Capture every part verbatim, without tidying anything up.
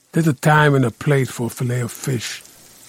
There's a time and a place for a fillet of fish.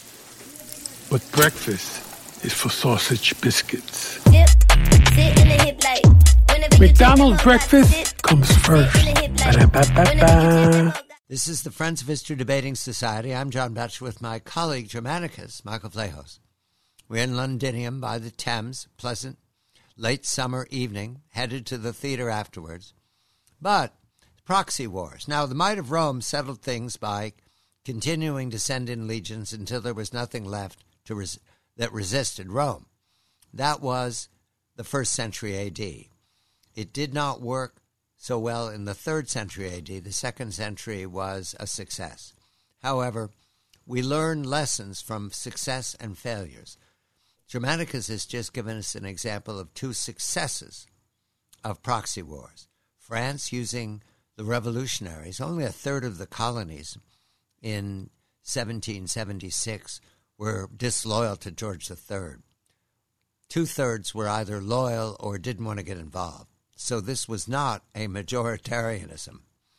But breakfast is for sausage biscuits. Dip, sit in the hip like, McDonald's breakfast comes first. Ba-da-ba-ba-ba. This is the Friends of History Debating Society. I'm John Batchelor with my colleague, Germanicus, Michael Vlahos. We're in Londinium by the Thames, pleasant late summer evening, headed to the theater afterwards. But proxy wars. Now, the might of Rome settled things by continuing to send in legions until there was nothing left to res- that resisted Rome. That was the first century A D. It did not work so well in the third century A D. The second century was a success. However, we learn lessons from success and failures. Germanicus has just given us an example of two successes of proxy wars. France using the revolutionaries, only a third of the colonies in seventeen seventy-six were disloyal to George the Third. Two-thirds were either loyal or didn't want to get involved. So this was not a majoritarianism.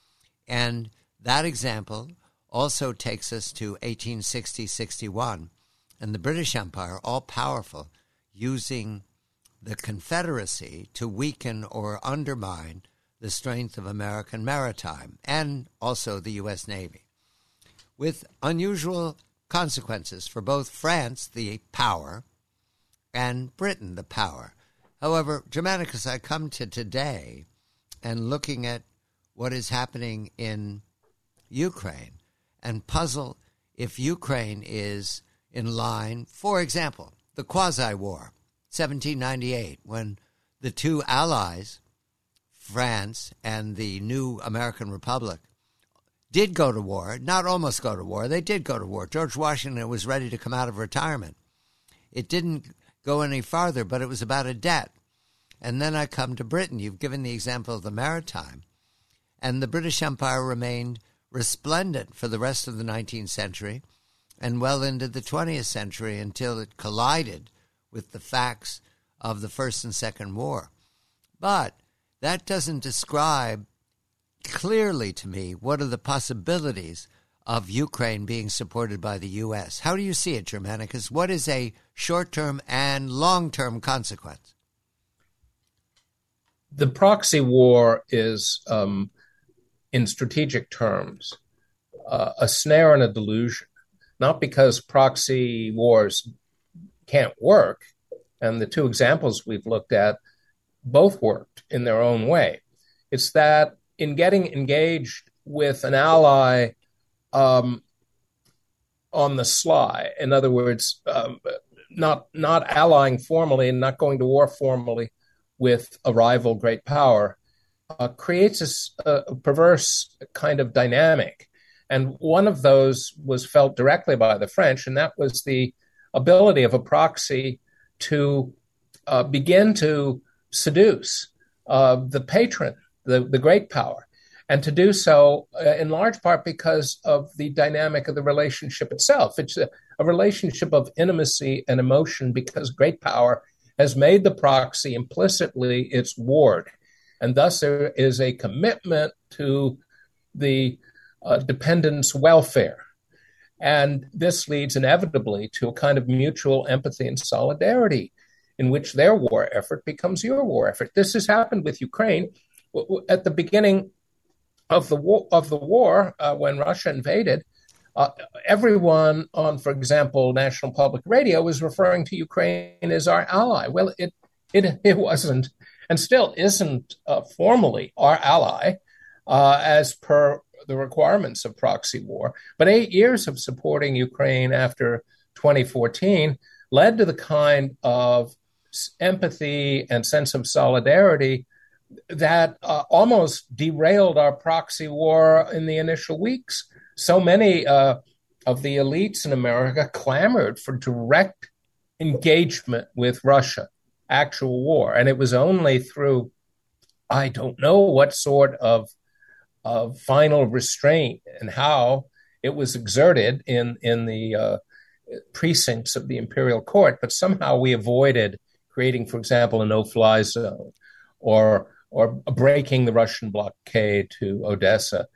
And that example also takes us to eighteen sixty sixty-one, and the British Empire, all-powerful, using the Confederacy to weaken or undermine the strength of American maritime and also the U S Navy, with unusual consequences for both France, the power, and Britain, the power. However, Germanicus, I come to today and looking at what is happening in Ukraine and puzzle if Ukraine is in line, for example, the Quasi-War, seventeen ninety-eight, when the two allies, France and the new American Republic, did go to war, not almost go to war, they did go to war. George Washington was ready to come out of retirement. It didn't go any farther, but it was about a debt. And then I come to Britain. You've given the example of the maritime. And the British Empire remained resplendent for the rest of the nineteenth century and well into the twentieth century until it collided with the facts of the First and Second War. But that doesn't describe clearly to me what are the possibilities of Ukraine being supported by the U S. How do you see it, Germanicus? What is a short-term and long-term consequence? The proxy war is, um, in strategic terms, uh, a snare and a delusion, not because proxy wars can't work, and the two examples we've looked at both worked in their own way. It's that in getting engaged with an ally um, on the sly, in other words, um, not not allying formally and not going to war formally with a rival great power, uh, creates a, a perverse kind of dynamic. And one of those was felt directly by the French, and that was the ability of a proxy to uh, begin to seduce uh, the patron, the, the great power, and to do so uh, in large part because of the dynamic of the relationship itself. It's a, a relationship of intimacy and emotion because great power has made the proxy implicitly its ward. And thus there is a commitment to the uh, dependent's welfare. And this leads inevitably to a kind of mutual empathy and solidarity in which their war effort becomes your war effort. This has happened with Ukraine. At the beginning of the war, of the war uh, when Russia invaded, uh, everyone on, for example, National Public Radio was referring to Ukraine as our ally. Well, it it, it wasn't, and still isn't uh, formally our ally uh, as per the requirements of proxy war. But eight years of supporting Ukraine after twenty fourteen led to the kind of empathy and sense of solidarity that uh, almost derailed our proxy war in the initial weeks. So many uh, of the elites in America clamored for direct engagement with Russia, actual war. And it was only through, I don't know what sort of, of final restraint and how it was exerted in, in the uh, precincts of the imperial court, but somehow we avoided creating, for example, a no-fly zone or or breaking the Russian blockade to Odessa,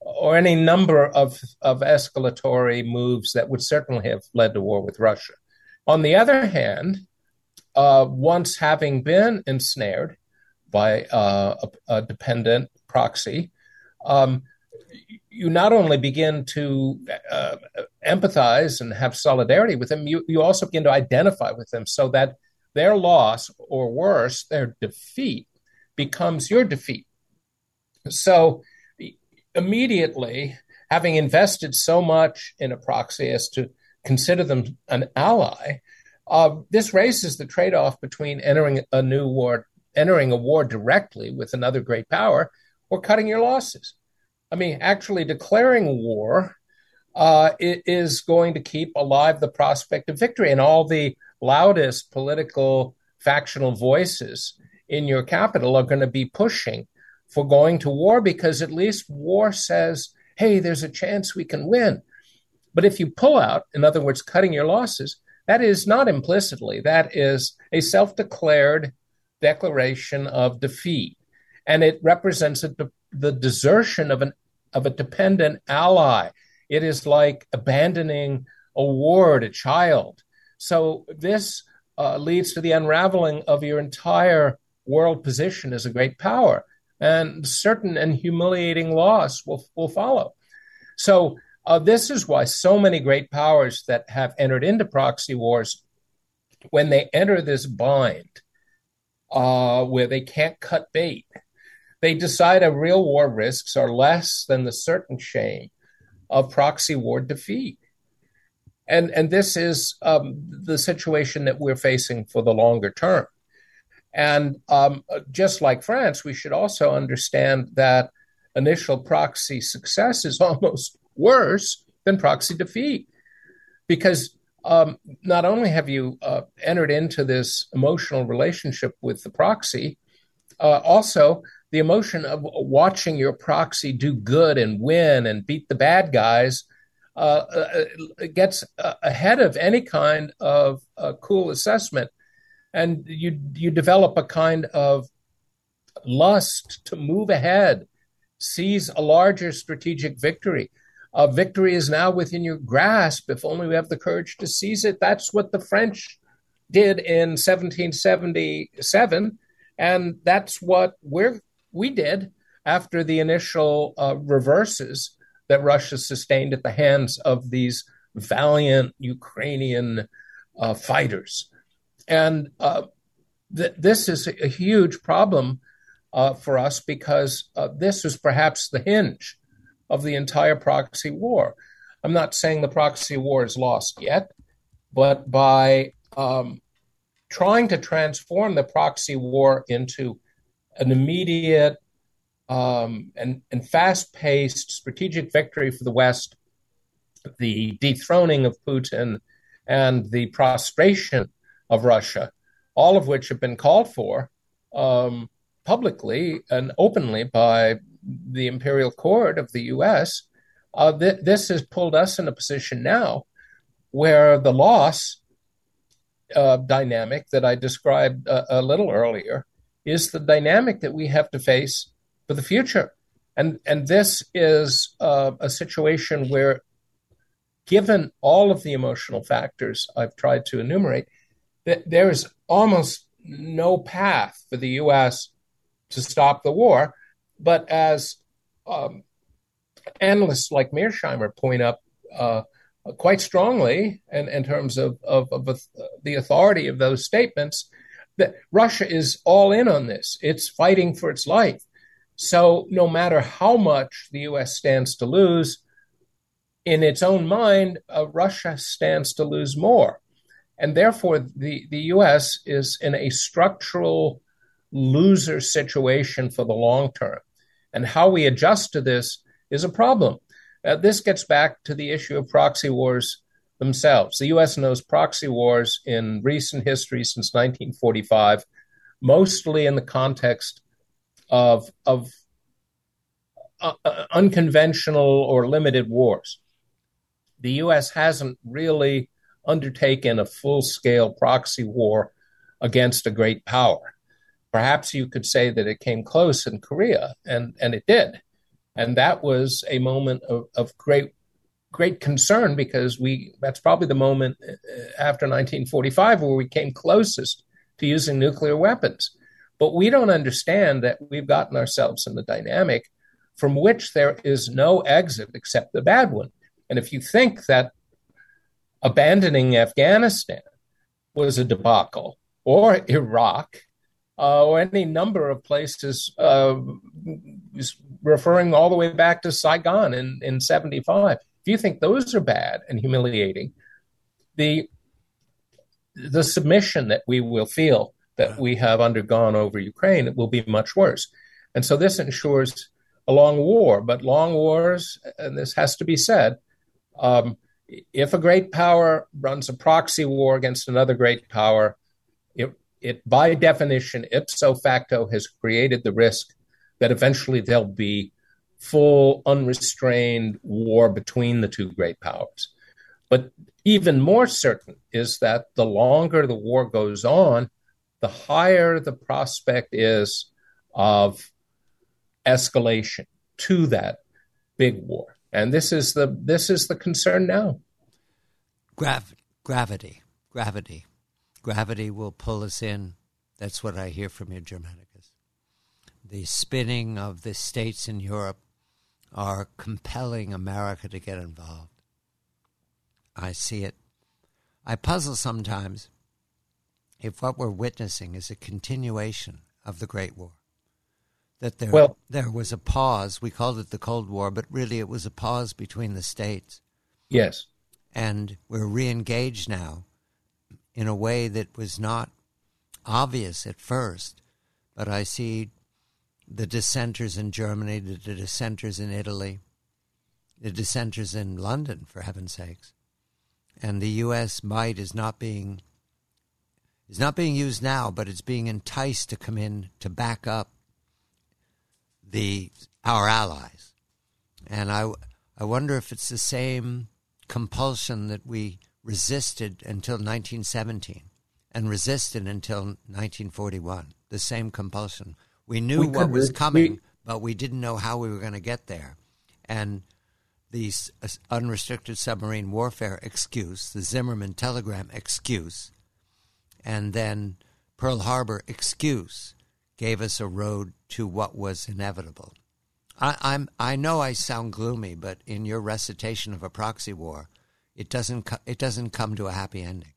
or any number of, of escalatory moves that would certainly have led to war with Russia. On the other hand, uh, once having been ensnared by uh, a, a dependent proxy, um, you not only begin to uh, empathize and have solidarity with them, you, you also begin to identify with them so that their loss, or worse, their defeat, becomes your defeat. So immediately, having invested so much in a proxy as to consider them an ally, uh, this raises the trade-off between entering a new war, entering a war directly with another great power, or cutting your losses. I mean, actually declaring war uh, is going to keep alive the prospect of victory, and all the loudest political factional voices in your capital are going to be pushing for going to war, because at least war says, hey, there's a chance we can win. But if you pull out, in other words, cutting your losses, that is not implicitly, that is a self-declared declaration of defeat. And it represents a, the desertion of, an, of a dependent ally. It is like abandoning a ward, a child. So this uh, leads to the unraveling of your entire world position as a great power. And certain and humiliating loss will, will follow. So uh, this is why so many great powers that have entered into proxy wars, when they enter this bind uh, where they can't cut bait, they decide a real war risks are less than the certain shame of proxy war defeat. And, and this is um, the situation that we're facing for the longer term. And um, just like France, we should also understand that initial proxy success is almost worse than proxy defeat, because um, not only have you uh, entered into this emotional relationship with the proxy, uh, also the emotion of watching your proxy do good and win and beat the bad guys uh, uh, gets uh, ahead of any kind of uh, cool assessment. And you you develop a kind of lust to move ahead, seize a larger strategic victory. Uh, victory is now within your grasp if only we have the courage to seize it. That's what the French did in seventeen seventy-seven, and that's what we're, we did after the initial uh, reverses that Russia sustained at the hands of these valiant Ukrainian uh, fighters. And uh, th- this is a huge problem uh, for us, because uh, this is perhaps the hinge of the entire proxy war. I'm not saying the proxy war is lost yet, but by um, trying to transform the proxy war into an immediate um, and, and fast-paced strategic victory for the West, the dethroning of Putin and the prostration of Russia, all of which have been called for um, publicly and openly by the imperial court of the U S, uh, th- this has pulled us in a position now where the loss uh, dynamic that I described a, a little earlier is the dynamic that we have to face for the future. And, and this is uh, a situation where, given all of the emotional factors I've tried to enumerate, there is almost no path for the U S to stop the war. But as um, analysts like Mearsheimer point up uh, quite strongly, and in terms of, of, of the authority of those statements, that Russia is all in on this. It's fighting for its life. So no matter how much the U S stands to lose, in its own mind, uh, Russia stands to lose more. And therefore, the, the U S is in a structural loser situation for the long term. And how we adjust to this is a problem. Uh, this gets back to the issue of proxy wars themselves. The U S knows proxy wars in recent history since nineteen forty-five, mostly in the context of, of uh, uh, unconventional or limited wars. The U S hasn't really undertaken a full-scale proxy war against a great power. Perhaps you could say that it came close in Korea, and, and it did. And that was a moment of, of great, great concern, because we that's probably the moment after nineteen forty-five where we came closest to using nuclear weapons. But we don't understand that we've gotten ourselves in the dynamic from which there is no exit except the bad one. And if you think that abandoning Afghanistan was a debacle, or Iraq, uh, or any number of places, uh, referring all the way back to Saigon in, in seventy-five, if you think those are bad and humiliating, the the submission that we will feel that we have undergone over Ukraine, it will be much worse. And so this ensures a long war. But long wars, and this has to be said, um, if a great power runs a proxy war against another great power, it, it by definition, ipso facto, has created the risk that eventually there'll be full, unrestrained war between the two great powers. But even more certain is that the longer the war goes on, the higher the prospect is of escalation to that big war. And this is the this is the concern now. Grav- gravity, gravity, gravity will pull us in. That's what I hear from you, Germanicus. The spinning of the states in Europe are compelling America to get involved. I see it. I puzzle sometimes if what we're witnessing is a continuation of the Great War. That there, well, there was a pause. We called it the Cold War, but really it was a pause between the states. Yes. And we're re-engaged now in a way that was not obvious at first. But I see the dissenters in Germany, the, the dissenters in Italy, the dissenters in London, for heaven's sakes. And the U S might is not being is not being used now, but it's being enticed to come in to back up the our allies. And I, I wonder if it's the same compulsion that we resisted until nineteen seventeen and resisted until nineteen forty-one, the same compulsion. We knew we what was coming, we, but we didn't know how we were going to get there. And the unrestricted submarine warfare excuse, the Zimmerman telegram excuse, and then Pearl Harbor excuse gave us a road to what was inevitable. I, I'm, I know I sound gloomy, but in your recitation of a proxy war, it doesn't co- it doesn't come to a happy ending.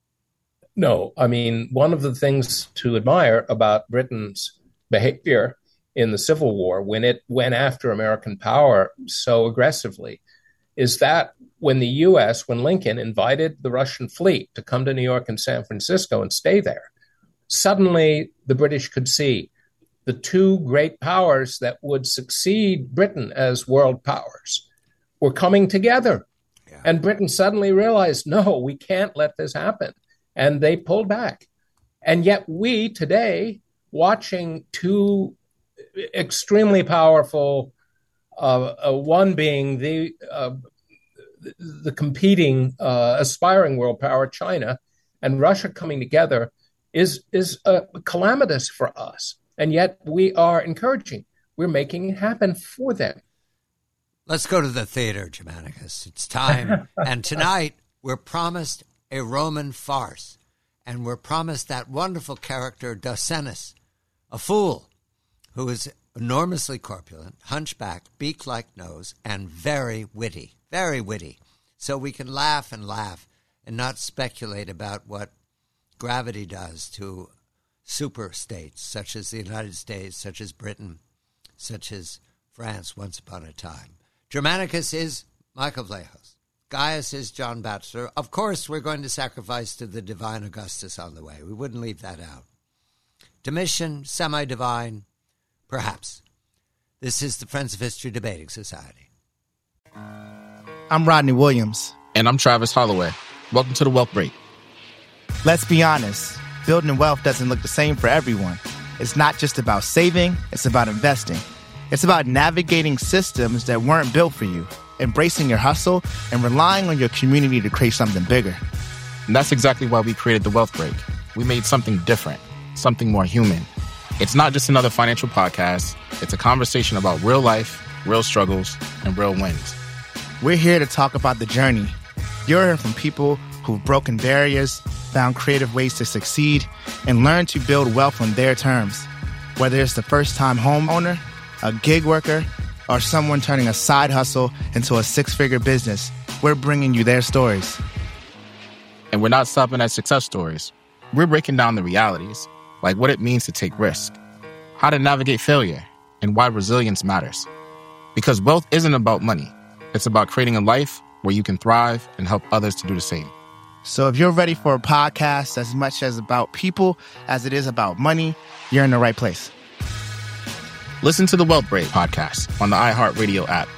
No, I mean, one of the things to admire about Britain's behavior in the Civil War, when it went after American power so aggressively, is that when the U S, when Lincoln invited the Russian fleet to come to New York and San Francisco and stay there, suddenly the British could see the two great powers that would succeed Britain as world powers were coming together. Yeah. And Britain suddenly realized, no, we can't let this happen. And they pulled back. And yet we today, watching two extremely powerful, uh, uh, one being the uh, the competing, uh, aspiring world power, China, and Russia coming together, is is uh, calamitous for us. And yet we are encouraging. We're making it happen for them. Let's go to the theater, Germanicus. It's time. And tonight we're promised a Roman farce. And we're promised that wonderful character, Docenas, a fool who is enormously corpulent, hunchback, beak-like nose, and very witty, very witty. So we can laugh and laugh and not speculate about what gravity does to super states, such as the United States, such as Britain, such as France once upon a time. Germanicus is Michael Vlahos. Gaius is John Batchelor. Of course, we're going to sacrifice to the divine Augustus on the way. We wouldn't leave that out. Domitian, semi-divine, perhaps. This is the Friends of History Debating Society. I'm Rodney Williams. And I'm Travis Holloway. Welcome to the Wealth Break. Let's be honest. Building wealth doesn't look the same for everyone. It's not just about saving, it's about investing. It's about navigating systems that weren't built for you, embracing your hustle, and relying on your community to create something bigger. And that's exactly why we created the Wealth Break. We made something different, something more human. It's not just another financial podcast. It's a conversation about real life, real struggles, and real wins. We're here to talk about the journey. You'll hear from people who've broken barriers, found creative ways to succeed, and learned to build wealth on their terms. Whether it's the first-time homeowner, a gig worker, or someone turning a side hustle into a six-figure business, we're bringing you their stories. And we're not stopping at success stories. We're breaking down the realities, like what it means to take risk, how to navigate failure, and why resilience matters. Because wealth isn't about money. It's about creating a life where you can thrive and help others to do the same. So if you're ready for a podcast as much as about people as it is about money, you're in the right place. Listen to the Wealth Break podcast on the iHeartRadio app.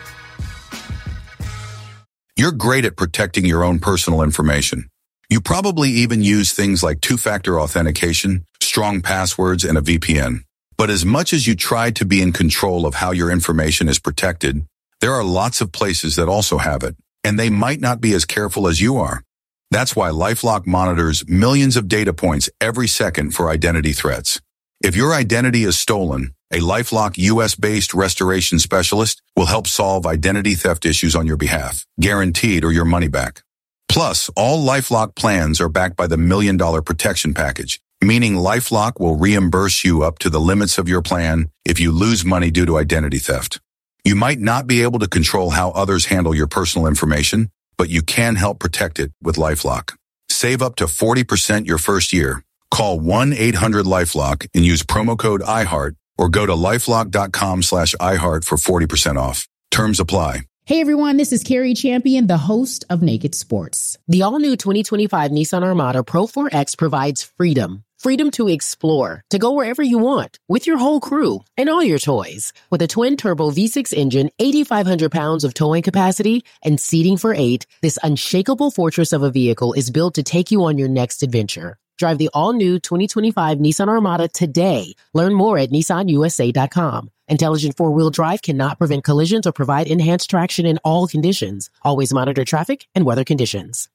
You're great at protecting your own personal information. You probably even use things like two-factor authentication, strong passwords, and a V P N. But as much as you try to be in control of how your information is protected, there are lots of places that also have it, and they might not be as careful as you are. That's why LifeLock monitors millions of data points every second for identity threats. If your identity is stolen, a LifeLock U S-based restoration specialist will help solve identity theft issues on your behalf, guaranteed or your money back. Plus, all LifeLock plans are backed by the Million Dollar Protection Package, meaning LifeLock will reimburse you up to the limits of your plan if you lose money due to identity theft. You might not be able to control how others handle your personal information, but you can help protect it with LifeLock. Save up to forty percent your first year. Call one eight hundred LifeLock and use promo code iHeart or go to lifelock.com slash iHeart for forty percent off. Terms apply. Hey everyone, this is Carrie Champion, the host of Naked Sports. The all-new twenty twenty-five Nissan Armada Pro four X provides freedom. Freedom to explore, to go wherever you want, with your whole crew and all your toys. With a twin-turbo V six engine, eighty-five hundred pounds of towing capacity, and seating for eight, this unshakable fortress of a vehicle is built to take you on your next adventure. Drive the all-new twenty twenty-five Nissan Armada today. Learn more at Nissan U S A dot com. Intelligent four-wheel drive cannot prevent collisions or provide enhanced traction in all conditions. Always monitor traffic and weather conditions.